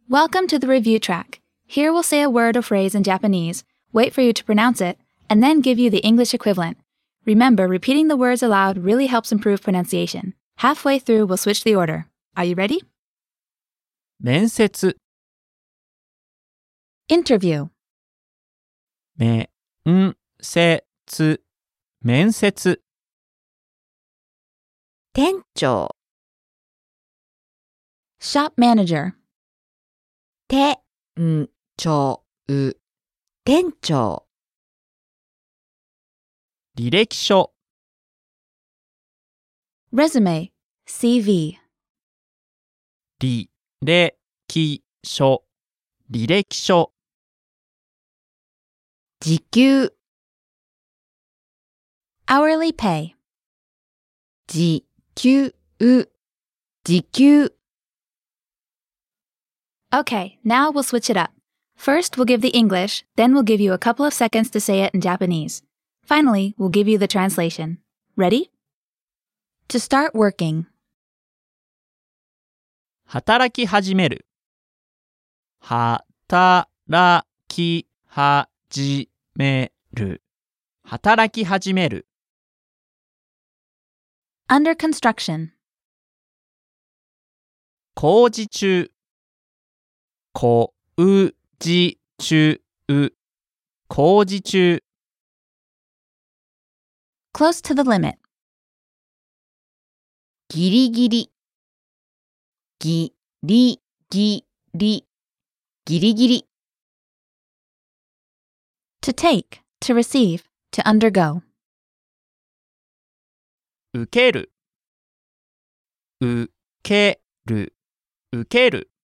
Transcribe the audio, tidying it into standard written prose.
Welcome to the review track. Here we'll say a word or phrase in Japanese, wait for you to pronounce it, and then give you the English equivalent. Remember, repeating the words aloud really helps improve pronunciation. Halfway through, we'll switch the order. Are you ready? 面接 Interview. 面接面接店長 Shop manager. 店長店長履歴書 Resume. CV. 履歴書履歴書時給 Hourly pay. 時給時給 Okay, now we'll switch it up. First, we'll give the English, then we'll give you a couple of seconds to say it in Japanese. Finally, we'll give you the translation. Ready? To start working. 働き始める働き始める働き始める Under construction. 工事中工事中工事中 Close to the limit. ギリギリギリギリギリギリ To take, to receive, to undergo. 受ける受ける受ける